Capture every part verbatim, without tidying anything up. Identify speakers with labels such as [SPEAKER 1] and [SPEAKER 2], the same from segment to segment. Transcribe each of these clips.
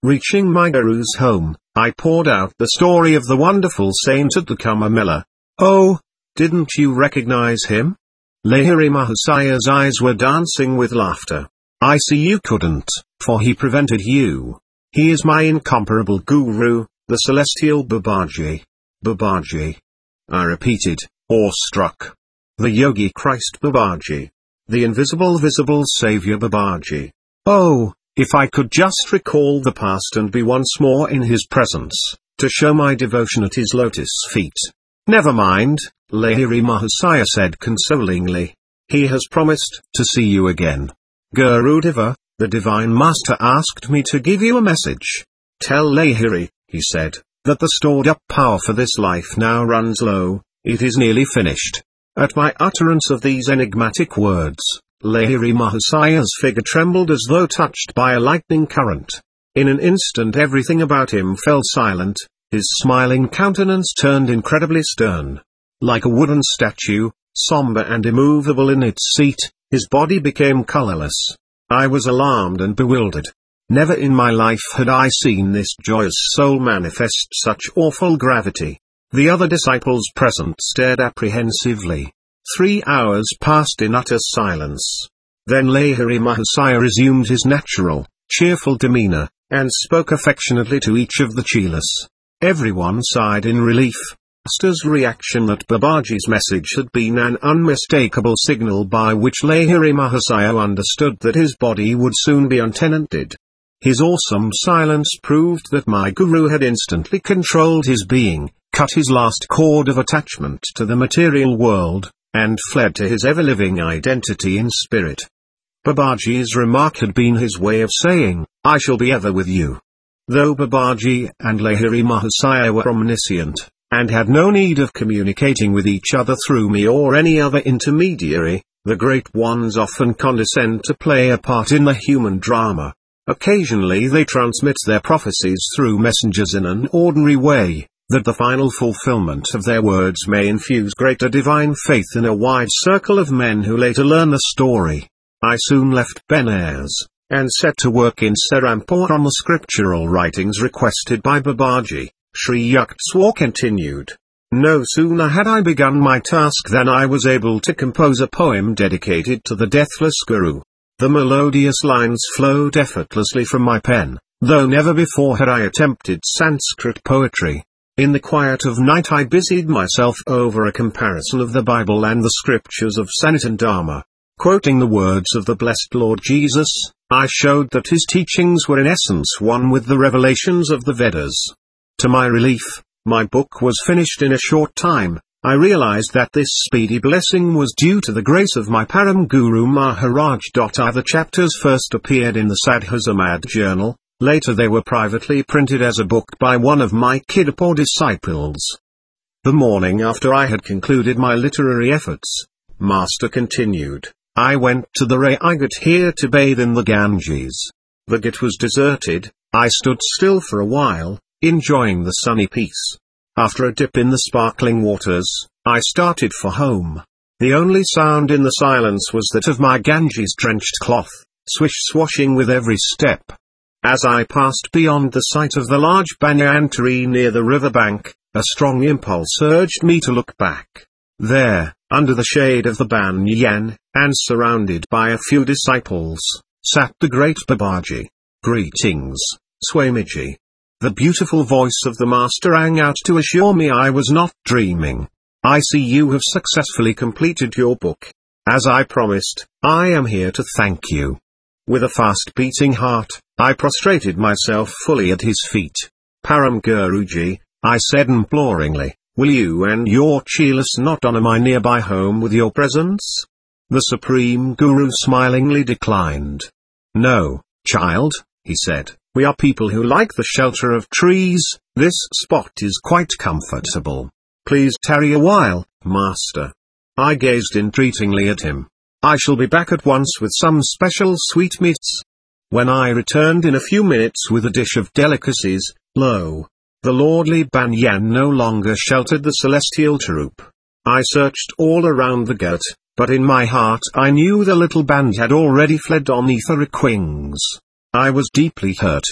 [SPEAKER 1] Reaching my guru's home, I poured out the story of the wonderful saint at the Kumbh Mela. "Oh, didn't you recognize him?" Lahiri Mahasaya's eyes were dancing with laughter. "I see you couldn't, for he prevented you. He is my incomparable guru, the celestial Babaji." "Babaji?" I repeated, awestruck. "The Yogi Christ Babaji. The invisible visible Savior Babaji. Oh, if I could just recall the past and be once more in his presence, to show my devotion at his lotus feet." "Never mind," Lahiri Mahasaya said consolingly. "He has promised to see you again. Gurudeva, the Divine Master asked me to give you a message. Tell Lahiri," he said, "that the stored-up power for this life now runs low, it is nearly finished." At my utterance of these enigmatic words, Lahiri Mahasaya's figure trembled as though touched by a lightning current. In an instant everything about him fell silent, his smiling countenance turned incredibly stern. Like a wooden statue, somber and immovable in its seat, his body became colorless. I was alarmed and bewildered. Never in my life had I seen this joyous soul manifest such awful gravity. The other disciples present stared apprehensively. Three hours passed in utter silence. Then Lahiri Mahasaya resumed his natural, cheerful demeanor, and spoke affectionately to each of the chelas. Everyone sighed in relief. Master's reaction that Babaji's message had been an unmistakable signal by which Lahiri Mahasaya understood that his body would soon be untenanted. His awesome silence proved that my guru had instantly controlled his being, cut his last cord of attachment to the material world, and fled to his ever-living identity in spirit. Babaji's remark had been his way of saying, "I shall be ever with you." Though Babaji and Lahiri Mahasaya were omniscient, and had no need of communicating with each other through me or any other intermediary, the Great Ones often condescend to play a part in the human drama. Occasionally they transmit their prophecies through messengers in an ordinary way, that the final fulfillment of their words may infuse greater divine faith in a wide circle of men who later learn the story. I soon left Benares, and set to work in Serampore on the scriptural writings requested by Babaji. Sri Yukteswar continued. No sooner had I begun my task than I was able to compose a poem dedicated to the deathless Guru. The melodious lines flowed effortlessly from my pen, though never before had I attempted Sanskrit poetry. In the quiet of night I busied myself over a comparison of the Bible and the scriptures of Sanatana Dharma. Quoting the words of the blessed Lord Jesus, I showed that his teachings were in essence one with the revelations of the Vedas. To my relief, my book was finished in a short time. I realized that this speedy blessing was due to the grace of my Param Guru Maharaj. I The chapters first appeared in the Sadhussamad journal, later they were privately printed as a book by one of my Kidapur disciples. The morning after I had concluded my literary efforts, Master continued, I went to the Rai Ghat here to bathe in the Ganges. The Ghat was deserted. I stood still for a while, enjoying the sunny peace. After a dip in the sparkling waters, I started for home. The only sound in the silence was that of my Ganges-drenched cloth, swish-swashing with every step. As I passed beyond the sight of the large banyan tree near the river bank, a strong impulse urged me to look back. There, under the shade of the banyan, and surrounded by a few disciples, sat the great Babaji. Greetings, Swamiji. The beautiful voice of the Master rang out to assure me I was not dreaming. I see you have successfully completed your book. As I promised, I am here to thank you. With a fast-beating heart, I prostrated myself fully at his feet. Param Guruji, I said imploringly, will you and your chelas not honor my nearby home with your presence? The Supreme Guru smilingly declined. No, child, he said. We are people who like the shelter of trees. This spot is quite comfortable. Please tarry a while, Master. I gazed entreatingly at him. I shall be back at once with some special sweetmeats. When I returned in a few minutes with a dish of delicacies, lo! The lordly banyan no longer sheltered the celestial Tarup. I searched all around the Ghat, but in my heart I knew the little band had already fled on etheric wings. I was deeply hurt.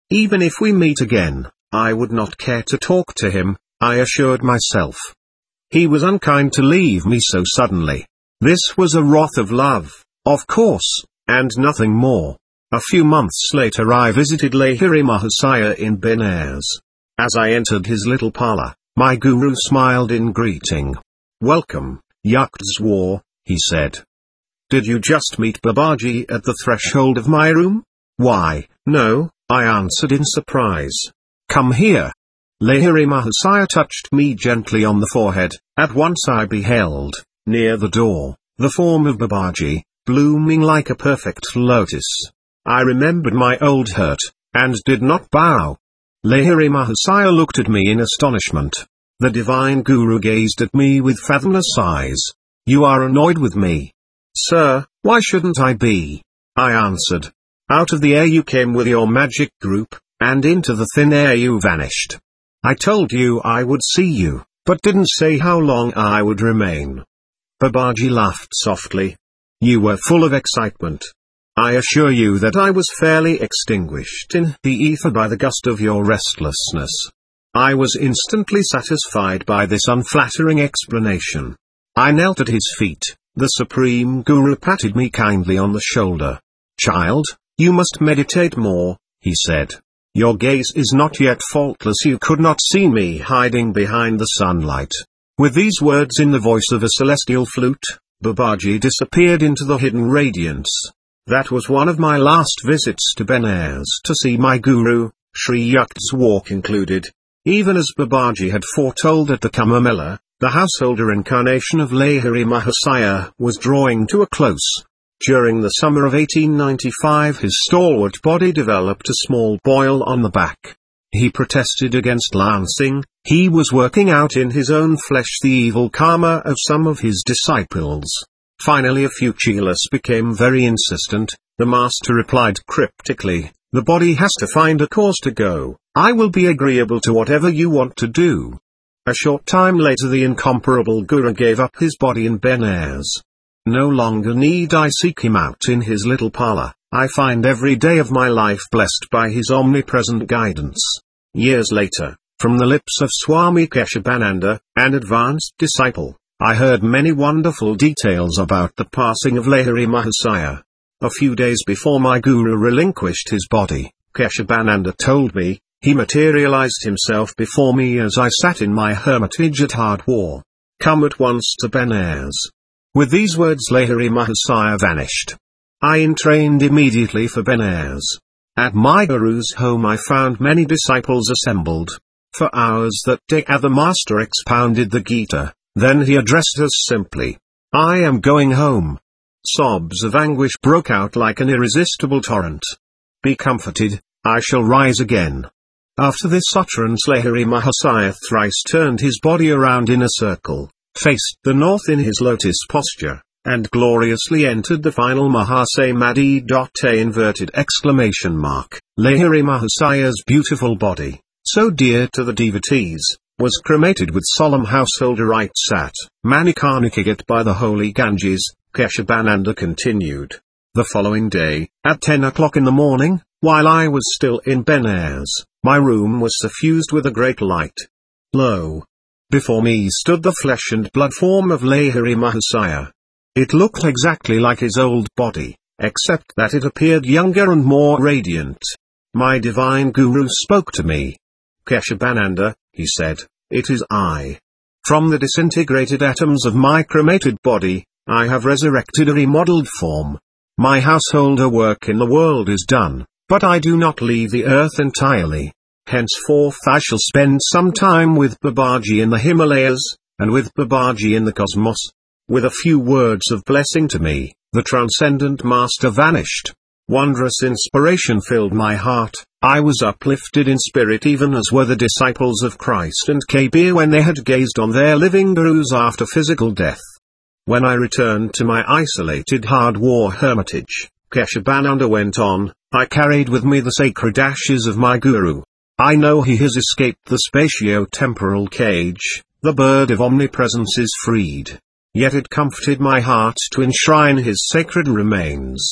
[SPEAKER 1] Even if we meet again, I would not care to talk to him, I assured myself. He was unkind to leave me so suddenly. This was a wrath of love, of course, and nothing more. A few months later I visited Lahiri Mahasaya in Benares. As I entered his little parlor, my guru smiled in greeting. "Welcome, Yugdaswar," he said. "Did you just meet Babaji at the threshold of my room?" "Why, no," I answered in surprise. "Come here." Lahiri Mahasaya touched me gently on the forehead. At once I beheld, near the door, the form of Babaji, blooming like a perfect lotus. I remembered my old hurt, and did not bow. Lahiri Mahasaya looked at me in astonishment. The divine guru gazed at me with fathomless eyes. "You are annoyed with me?" "Sir, why shouldn't I be?" I answered. "Out of the air you came with your magic group, and into the thin air you vanished. I told you I would see you, but didn't say how long I would remain." Babaji laughed softly. "You were full of excitement. I assure you that I was fairly extinguished in the ether by the gust of your restlessness." I was instantly satisfied by this unflattering explanation. I knelt at his feet. The Supreme Guru patted me kindly on the shoulder. "Child, you must meditate more," he said. "Your gaze is not yet faultless. You could not see me hiding behind the sunlight." With these words in the voice of a celestial flute, Babaji disappeared into the hidden radiance. That was one of my last visits to Benares to see my guru, Sri Yugdaswar concluded. Even as Babaji had foretold at the Kumbh Mela, the householder incarnation of Lahiri Mahasaya was drawing to a close. During the summer of eighteen ninety-five his stalwart body developed a small boil on the back. He protested against lancing. He was working out in his own flesh the evil karma of some of his disciples. Finally a few chelas became very insistent. The master replied cryptically, "The body has to find a cause to go. I will be agreeable to whatever you want to do." A short time later the incomparable Guru gave up his body in Benares. No longer need I seek him out in his little parlor. I find every day of my life blessed by his omnipresent guidance. Years later, from the lips of Swami Keshabananda, an advanced disciple, I heard many wonderful details about the passing of Lahiri Mahasaya. A few days before my guru relinquished his body, Keshabananda told me, he materialized himself before me as I sat in my hermitage at Hardwar. "Come at once to Benares." With these words Lahiri Mahasaya vanished. I entrained immediately for Benares. At my guru's home I found many disciples assembled. For hours that day the master expounded the Gita. Then he addressed us simply. "I am going home." Sobs of anguish broke out like an irresistible torrent. "Be comforted, I shall rise again." After this utterance Lahiri Mahasaya thrice turned his body around in a circle, faced the north in his lotus posture, and gloriously entered the final Mahasamadhi. A inverted exclamation mark. Lahiri Mahasaya's beautiful body, so dear to the devotees, was cremated with solemn householder rites at Manikarnika by the holy Ganges. Keshabananda continued. The following day, at ten o'clock in the morning, while I was still in Benares, my room was suffused with a great light. Lo! Before me stood the flesh and blood form of Lahiri Mahasaya. It looked exactly like his old body, except that it appeared younger and more radiant. My divine guru spoke to me. "Keshabananda," he said, "it is I. From the disintegrated atoms of my cremated body, I have resurrected a remodeled form. My householder work in the world is done, but I do not leave the earth entirely. Henceforth I shall spend some time with Babaji in the Himalayas, and with Babaji in the cosmos." With a few words of blessing to me, the transcendent master vanished. Wondrous inspiration filled my heart. I was uplifted in spirit even as were the disciples of Christ and Kabir when they had gazed on their living gurus after physical death. When I returned to my isolated Hardwar hermitage, Keshabananda went on, "I carried with me the sacred ashes of my guru. I know he has escaped the spatio-temporal cage, the bird of omnipresence is freed. Yet it comforted my heart to enshrine his sacred remains.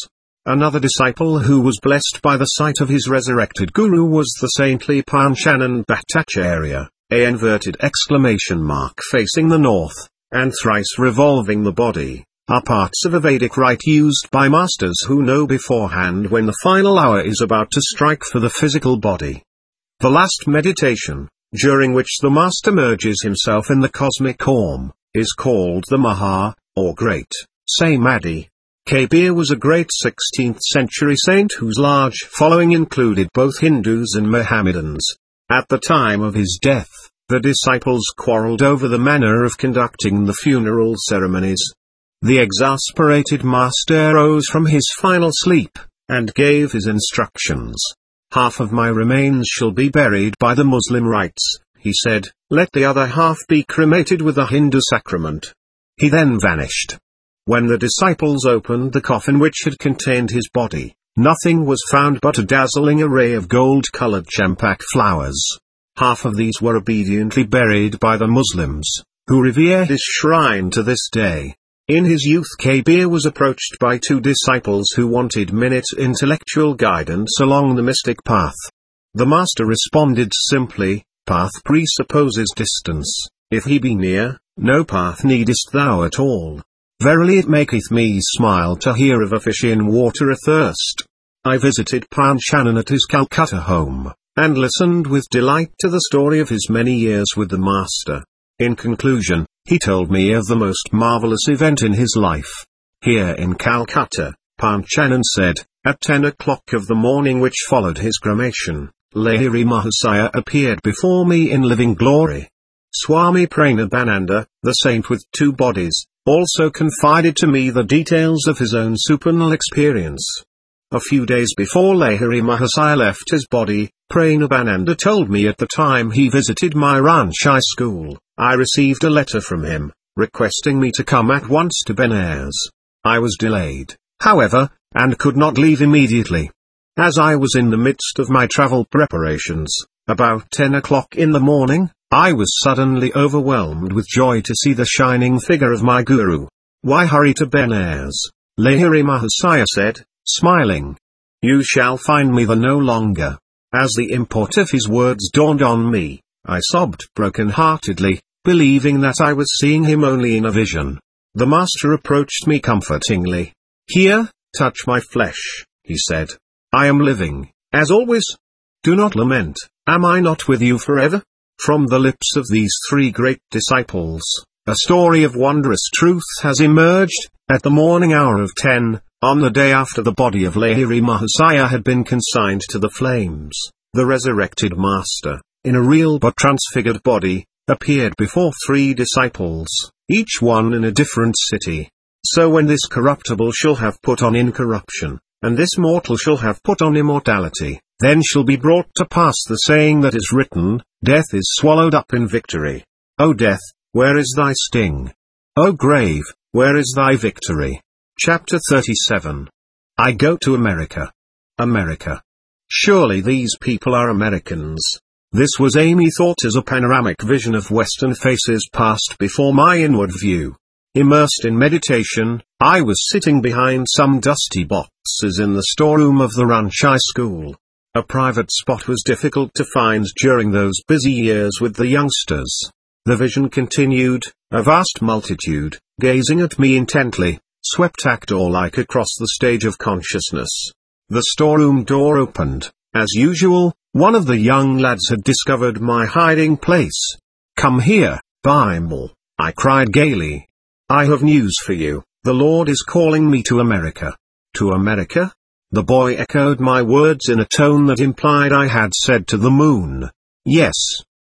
[SPEAKER 1] Another disciple who was blessed by the sight of his resurrected guru was the saintly Panchanan Bhattacharya, a inverted exclamation mark facing the north, and thrice revolving the body, are parts of a Vedic rite used by masters who know beforehand when the final hour is about to strike for the physical body. The last meditation, during which the master merges himself in the cosmic Om, is called the Maha, or Great, Samadhi. Kabir was a great sixteenth century saint whose large following included both Hindus and Mohammedans. At the time of his death, the disciples quarreled over the manner of conducting the funeral ceremonies. The exasperated master rose from his final sleep, and gave his instructions. "Half of my remains shall be buried by the Muslim rites," he said, "let the other half be cremated with a Hindu sacrament." He then vanished. When the disciples opened the coffin which had contained his body, nothing was found but a dazzling array of gold-colored champak flowers. Half of these were obediently buried by the Muslims, who revere his shrine to this day. In his youth Kabir was approached by two disciples who wanted minute intellectual guidance along the mystic path. The master responded simply, "Path presupposes distance, if he be near, no path needest thou at all. Verily it maketh me smile to hear of a fish in water athirst." I visited Panchanan at his Calcutta home, and listened with delight to the story of his many years with the master. In conclusion, he told me of the most marvelous event in his life. Here in Calcutta, Panchanan said, at ten o'clock of the morning which followed his cremation, Lahiri Mahasaya appeared before me in living glory. Swami Pranabananda, the saint with two bodies, also confided to me the details of his own supernal experience. A few days before Lahiri Mahasaya left his body, Pranabananda told me at the time he visited my Ranchi school, I received a letter from him, requesting me to come at once to Benares. I was delayed, however, and could not leave immediately. As I was in the midst of my travel preparations, about ten o'clock in the morning, I was suddenly overwhelmed with joy to see the shining figure of my guru. "Why hurry to Benares?" Lahiri Mahasaya said, smiling. "You shall find me there no longer." As the import of his words dawned on me, I sobbed broken-heartedly, believing that I was seeing him only in a vision. The master approached me comfortingly. "Here, touch my flesh," he said. "I am living, as always. Do not lament, am I not with you forever?" From the lips of these three great disciples, a story of wondrous truth has emerged. At the morning hour of ten, on the day after the body of Lahiri Mahasaya had been consigned to the flames, the resurrected master, in a real but transfigured body, appeared before three disciples, each one in a different city. So when this corruptible shall have put on incorruption, and this mortal shall have put on immortality, then shall be brought to pass the saying that is written, "Death is swallowed up in victory." O death, where is thy sting? O grave, where is thy victory? Chapter thirty-seven. I go to America. America. Surely these people are Americans. This was a thought as a panoramic vision of Western faces passed before my inward view. Immersed in meditation, I was sitting behind some dusty boxes in the storeroom of the Ranchi school. A private spot was difficult to find during those busy years with the youngsters. The vision continued, a vast multitude, gazing at me intently, swept actor-like across the stage of consciousness. The storeroom door opened. As usual, one of the young lads had discovered my hiding place. "Come here, Bimal," I cried gaily. "I have news for you. The Lord is calling me to America." "To America?" The boy echoed my words in a tone that implied I had said to the moon. "Yes.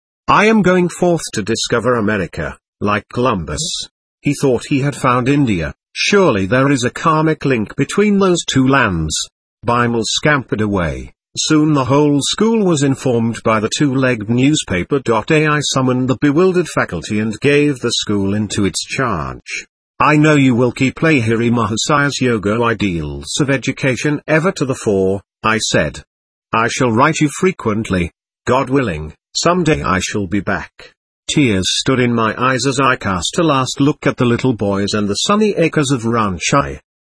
[SPEAKER 1] I am going forth to discover America, like Columbus. He thought he had found India. Surely there is a karmic link between those two lands." Bimal scampered away. Soon the whole school was informed by the two-legged newspaper. I summoned the bewildered faculty and gave the school into its charge. "I know you will keep Lahiri Mahasaya's yoga ideals of education ever to the fore," I said. "I shall write you frequently. God willing, someday I shall be back." Tears stood in my eyes as I cast a last look at the little boys and the sunny acres of Ranchi.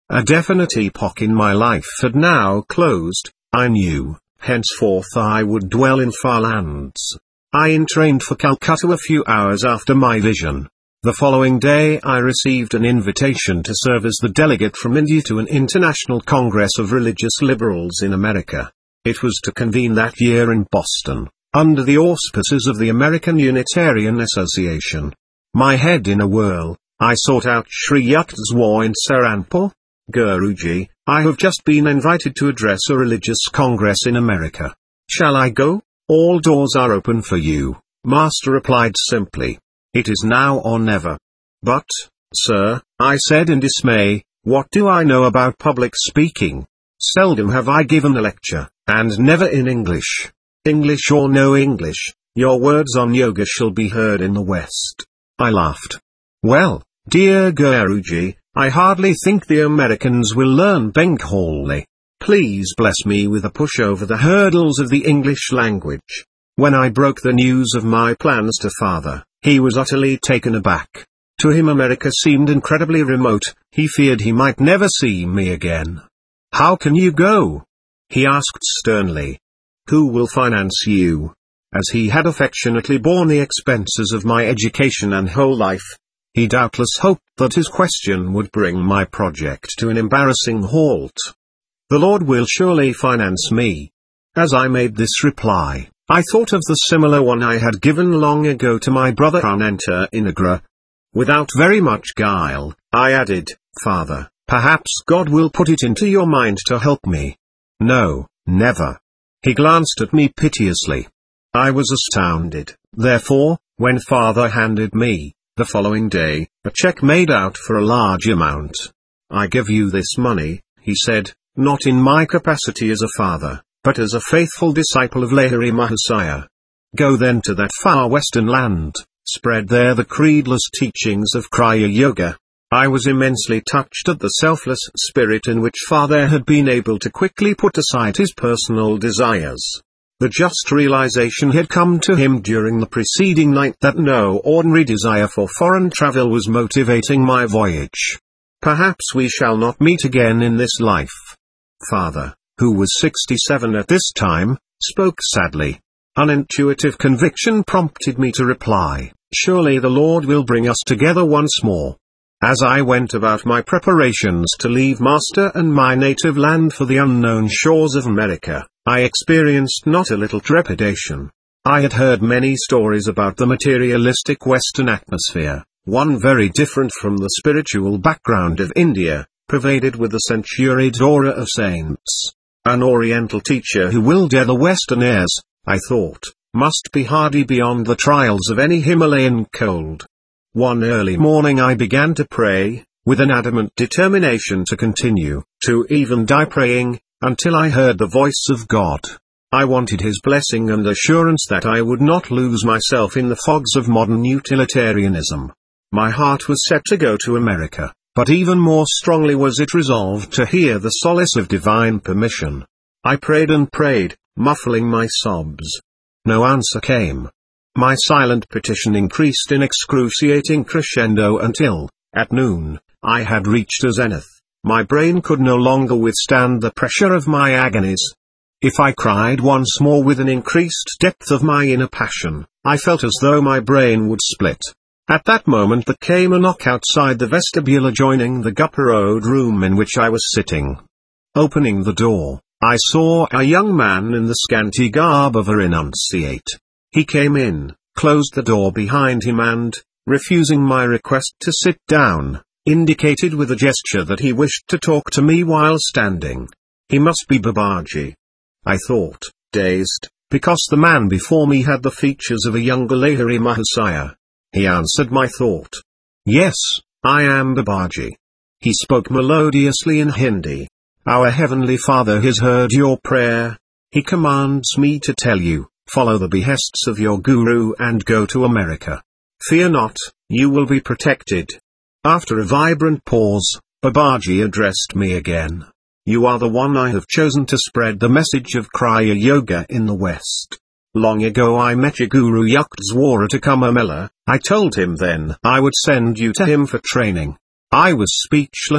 [SPEAKER 1] A definite epoch in my life had now closed. I knew, henceforth I would dwell in far lands. I entrained for Calcutta a few hours after my vision. The following day I received an invitation to serve as the delegate from India to an international congress of religious liberals in America. It was to convene that year in Boston, under the auspices of the American Unitarian Association. My head in a whirl, I sought out Sri Yukteswar in Saranpur. Guruji, I have just been invited to address a religious congress in America. Shall I go? All doors are open for you, Master replied simply. It is now or never. But, sir, I said in dismay, what do I know about public speaking? Seldom have I given a lecture, and never in English. English or no English, your words on yoga shall be heard in the West. I laughed. Well, dear Guruji, I hardly think the Americans will learn Bengali. Please bless me with a push over the hurdles of the English language. When I broke the news of my plans to father, he was utterly taken aback. To him America seemed incredibly remote, he feared he might never see me again. How can you go? He asked sternly. Who will finance you? As he had affectionately borne the expenses of my education and whole life, he doubtless hoped that his question would bring my project to an embarrassing halt. The Lord will surely finance me. As I made this reply, I thought of the similar one I had given long ago to my brother Ananta in Agra. Without very much guile, I added, Father, perhaps God will put it into your mind to help me. No, never. He glanced at me piteously. I was astounded, therefore, when Father handed me, the following day, a check made out for a large amount. I give you this money, he said, not in my capacity as a father, but as a faithful disciple of Lahiri Mahasaya. Go then to that far western land, spread there the creedless teachings of Kriya Yoga. I was immensely touched at the selfless spirit in which Father had been able to quickly put aside his personal desires. The just realization had come to him during the preceding night that no ordinary desire for foreign travel was motivating my voyage. Perhaps we shall not meet again in this life. Father, who was sixty-seven at this time, spoke sadly. An intuitive conviction prompted me to reply, surely the Lord will bring us together once more. As I went about my preparations to leave Master and my native land for the unknown shores of America, I experienced not a little trepidation. I had heard many stories about the materialistic Western atmosphere, one very different from the spiritual background of India, pervaded with the centuried aura of saints. An Oriental teacher who will dare the Western airs, I thought, must be hardy beyond the trials of any Himalayan cold. One early morning I began to pray, with an adamant determination to continue, to even die praying, until I heard the voice of God. I wanted His blessing and assurance that I would not lose myself in the fogs of modern utilitarianism. My heart was set to go to America, but even more strongly was it resolved to hear the solace of divine permission. I prayed and prayed, muffling my sobs. No answer came. My silent petition increased in excruciating crescendo until, at noon, I had reached a zenith. My brain could no longer withstand the pressure of my agonies. If I cried once more with an increased depth of my inner passion, I felt as though my brain would split. At that moment there came a knock outside the vestibule adjoining the Gupta Road room in which I was sitting. Opening the door, I saw a young man in the scanty garb of a renunciate. He came in, closed the door behind him and, refusing my request to sit down, indicated with a gesture that he wished to talk to me while standing. He must be Babaji. I thought, dazed, because the man before me had the features of a younger Lahiri Mahasaya. He answered my thought. Yes, I am Babaji. He spoke melodiously in Hindi. Our Heavenly Father has heard your prayer. He commands me to tell you, follow the behests of your Guru and go to America. Fear not, you will be protected. After a vibrant pause, Babaji addressed me again. You are the one I have chosen to spread the message of Kriya Yoga in the West. Long ago I met your Guru Yukteswar at Kumbh Mela. I told him then I would send you to him for training. I was speechless.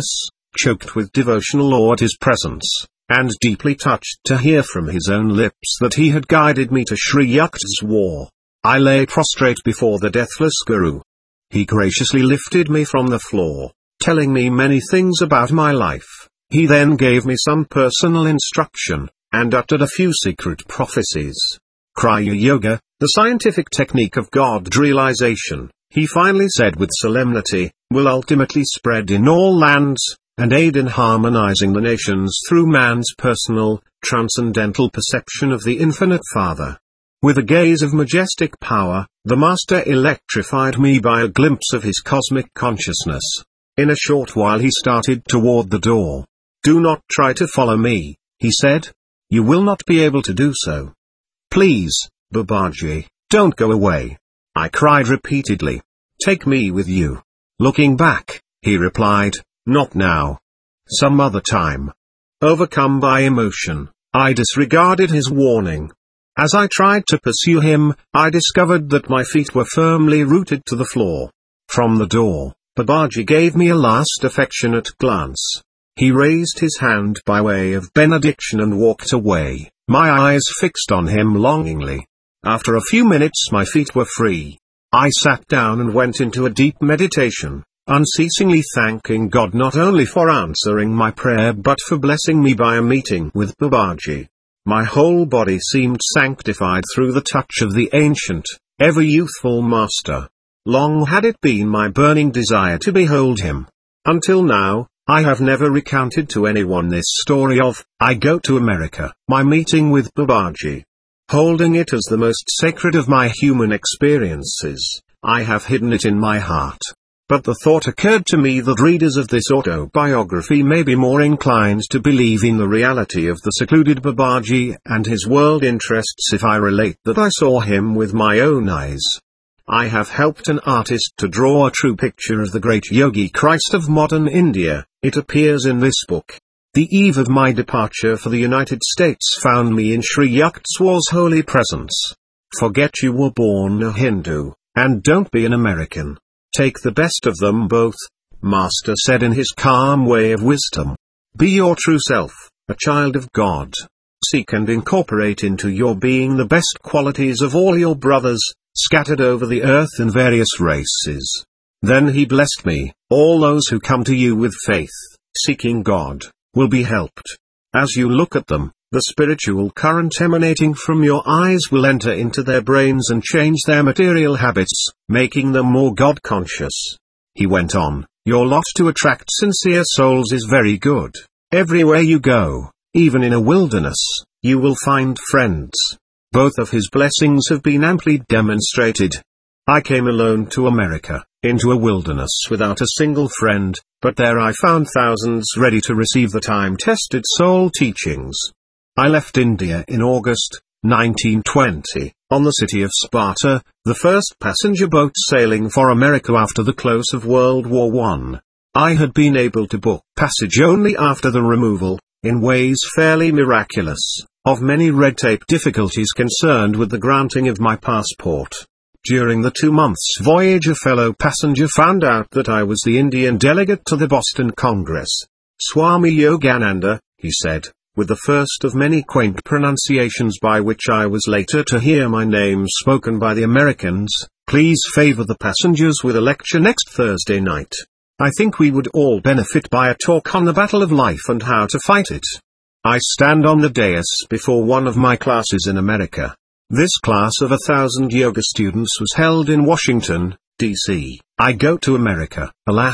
[SPEAKER 1] choked with devotional awe at his presence, and deeply touched to hear from his own lips that he had guided me to Sri Yukt's war. I lay prostrate before the deathless Guru. He graciously lifted me from the floor, telling me many things about my life. He then gave me some personal instruction, and uttered a few secret prophecies. Kriya Yoga, the scientific technique of God realization, he finally said with solemnity, will ultimately spread in all lands, and aid in harmonizing the nations through man's personal, transcendental perception of the Infinite Father. With a gaze of majestic power, the Master electrified me by a glimpse of his cosmic consciousness. In a short while he started toward the door. Do not try to follow me, he said. You will not be able to do so. Please, Babaji, don't go away. I cried repeatedly. Take me with you. Looking back, he replied, not now. Some other time. Overcome by emotion, I disregarded his warning. As I tried to pursue him, I discovered that my feet were firmly rooted to the floor. From the door, Babaji gave me a last affectionate glance. He raised his hand by way of benediction and walked away, my eyes fixed on him longingly. After a few minutes my feet were free. I sat down and went into a deep meditation, unceasingly thanking God not only for answering my prayer but for blessing me by a meeting with Babaji. My whole body seemed sanctified through the touch of the ancient, ever-youthful Master. Long had it been my burning desire to behold him. Until now, I have never recounted to anyone this story of, I go to America, my meeting with Babaji. Holding it as the most sacred of my human experiences, I have hidden it in my heart. But the thought occurred to me that readers of this autobiography may be more inclined to believe in the reality of the secluded Babaji and his world interests if I relate that I saw him with my own eyes. I have helped an artist to draw a true picture of the great Yogi Christ of modern India. It appears in this book. The eve of my departure for the United States found me in Sri Yukteswar's holy presence. Forget you were born a Hindu, and don't be an American. Take the best of them both, Master said in his calm way of wisdom. Be your true self, a child of God. Seek and incorporate into your being the best qualities of all your brothers, scattered over the earth in various races. Then he blessed me, all those who come to you with faith, seeking God, will be helped. As you look at them, the spiritual current emanating from your eyes will enter into their brains and change their material habits, making them more God-conscious. He went on, your lot to attract sincere souls is very good. Everywhere you go, even in a wilderness, you will find friends. Both of his blessings have been amply demonstrated. I came alone to America, into a wilderness without a single friend, but there I found thousands ready to receive the time-tested soul teachings. I left India in August, nineteen twenty, on the city of Sparta, the first passenger boat sailing for America after the close of World War One. I had been able to book passage only after the removal, in ways fairly miraculous, of many red tape difficulties concerned with the granting of my passport. During the two months' voyage a fellow passenger found out that I was the Indian delegate to the Boston Congress. Swami Yogananda, he said, with the first of many quaint pronunciations by which I was later to hear my name spoken by the Americans, please favor the passengers with a lecture next Thursday night. I think we would all benefit by a talk on the battle of life and how to fight it. I stand on the dais before one of my classes in America. This class of a thousand yoga students was held in Washington, D C I go to America, alas.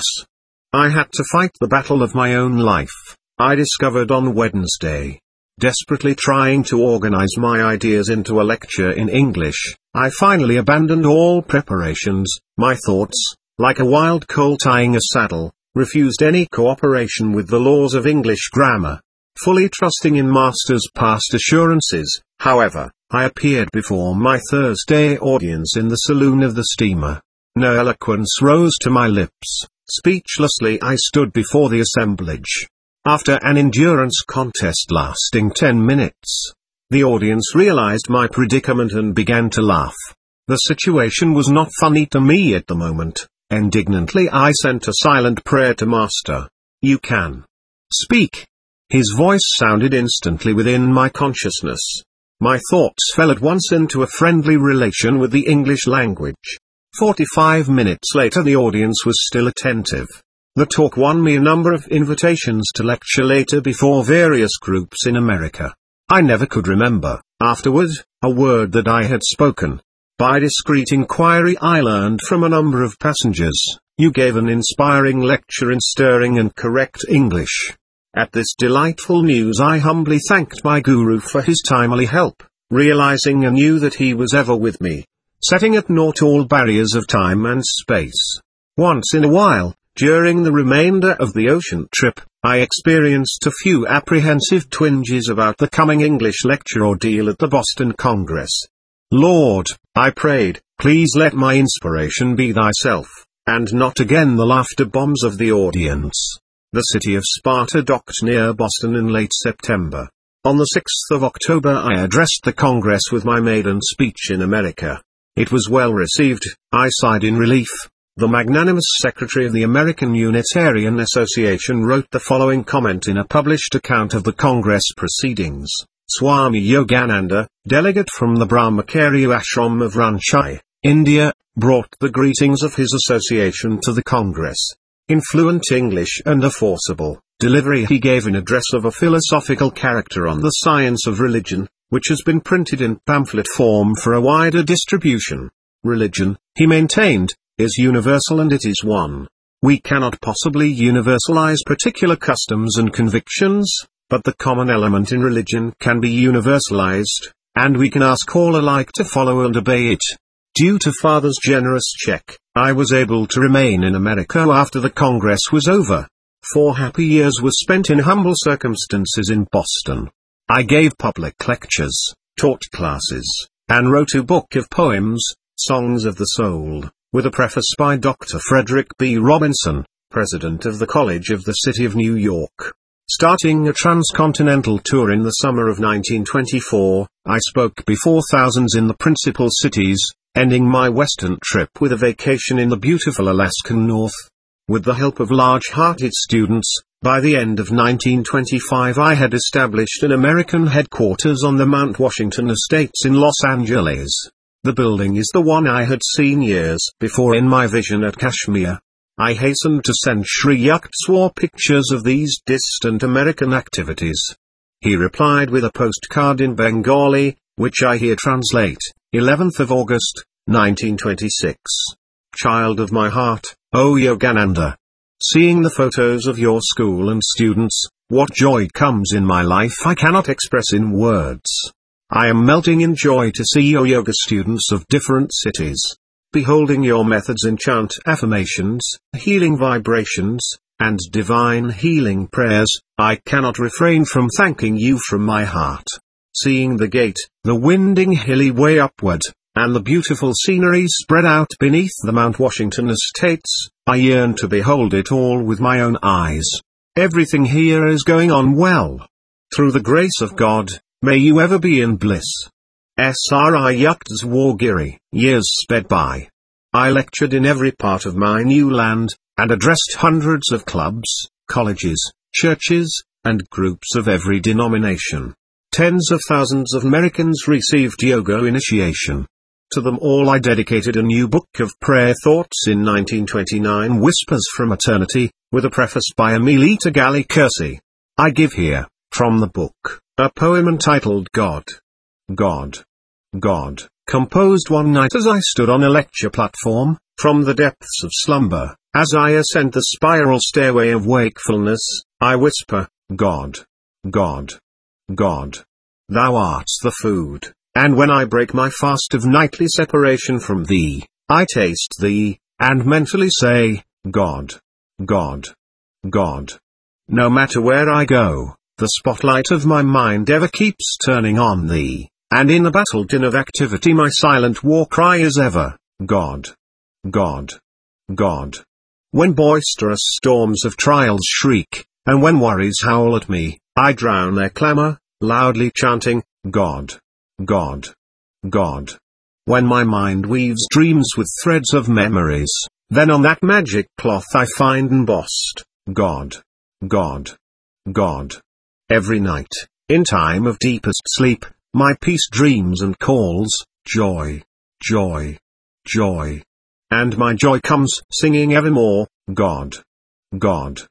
[SPEAKER 1] I had to fight the battle of my own life, I discovered on Wednesday. Desperately trying to organize my ideas into a lecture in English, I finally abandoned all preparations. My thoughts, like a wild colt tying a saddle, refused any cooperation with the laws of English grammar. Fully trusting in Master's past assurances, however, I appeared before my Thursday audience in the saloon of the steamer. No eloquence rose to my lips. Speechlessly I stood before the assemblage. After an endurance contest lasting ten minutes, the audience realized my predicament and began to laugh. The situation was not funny to me at the moment. Indignantly I sent a silent prayer to Master. You can speak. His voice sounded instantly within my consciousness. My thoughts fell at once into a friendly relation with the English language. Forty-five minutes later the audience was still attentive. The talk won me a number of invitations to lecture later before various groups in America. I never could remember, afterward, a word that I had spoken. By discreet inquiry I learned from a number of passengers, you gave an inspiring lecture in stirring and correct English. At this delightful news I humbly thanked my guru for his timely help, realizing anew that he was ever with me, setting at naught all barriers of time and space. Once in a while, during the remainder of the ocean trip, I experienced a few apprehensive twinges about the coming English lecture ordeal at the Boston Congress. Lord, I prayed, please let my inspiration be thyself, and not again the laughter bombs of the audience. The city of Sparta docked near Boston in late September. On the sixth of October I addressed the Congress with my maiden speech in America. It was well received. I sighed in relief. The magnanimous secretary of the American Unitarian Association wrote the following comment in a published account of the Congress proceedings. Swami Yogananda, delegate from the Brahmacharya ashram of Ranchi, India, brought the greetings of his association to the Congress. In fluent English and a forcible delivery he gave an address of a philosophical character on the science of religion, which has been printed in pamphlet form for a wider distribution. Religion, he maintained, is universal and it is one. We cannot possibly universalize particular customs and convictions, but the common element in religion can be universalized, and we can ask all alike to follow and obey it. Due to Father's generous check, I was able to remain in America after the Congress was over. Four happy years were spent in humble circumstances in Boston. I gave public lectures, taught classes, and wrote a book of poems, Songs of the Soul, with a preface by Doctor Frederick B. Robinson, president of the College of the City of New York. Starting a transcontinental tour in the summer of nineteen twenty-four, I spoke before thousands in the principal cities, ending my western trip with a vacation in the beautiful Alaskan North. With the help of large-hearted students, by the end of nineteen twenty-five I had established an American headquarters on the Mount Washington Estates in Los Angeles. The building is the one I had seen years before in my vision at Kashmir. I hastened to send Sri Yukteswar pictures of these distant American activities. He replied with a postcard in Bengali, which I here translate. eleventh of August, nineteen twenty-six. Child of my heart, O Yogananda. Seeing the photos of your school and students, what joy comes in my life I cannot express in words. I am melting in joy to see your yoga students of different cities. Beholding your methods in chant affirmations, healing vibrations, and divine healing prayers, I cannot refrain from thanking you from my heart. Seeing the gate, the winding hilly way upward, and the beautiful scenery spread out beneath the Mount Washington Estates, I yearn to behold it all with my own eyes. Everything here is going on well. Through the grace of God, may you ever be in bliss. Sri Yukteswar Giri. Years sped by. I lectured in every part of my new land, and addressed hundreds of clubs, colleges, churches, and groups of every denomination. Tens of thousands of Americans received yoga initiation. To them all I dedicated a new book of prayer thoughts in nineteen twenty-nine, Whispers from Eternity, with a preface by Emilita Galli Kersey. I give here, from the book, a poem entitled God. God. God, composed one night as I stood on a lecture platform, from the depths of slumber, as I ascend the spiral stairway of wakefulness, I whisper, God. God. God. Thou art the food, and when I break my fast of nightly separation from thee, I taste thee, and mentally say, God. God. God. No matter where I go, the spotlight of my mind ever keeps turning on thee, and in the battle din of activity my silent war cry is ever, God. God. God. When boisterous storms of trials shriek, and when worries howl at me, I drown their clamor, loudly chanting, God. God. God. When my mind weaves dreams with threads of memories, then on that magic cloth I find embossed, God. God. God. Every night, in time of deepest sleep, my peace dreams and calls, joy, joy, joy. And my joy comes, singing evermore, God. God.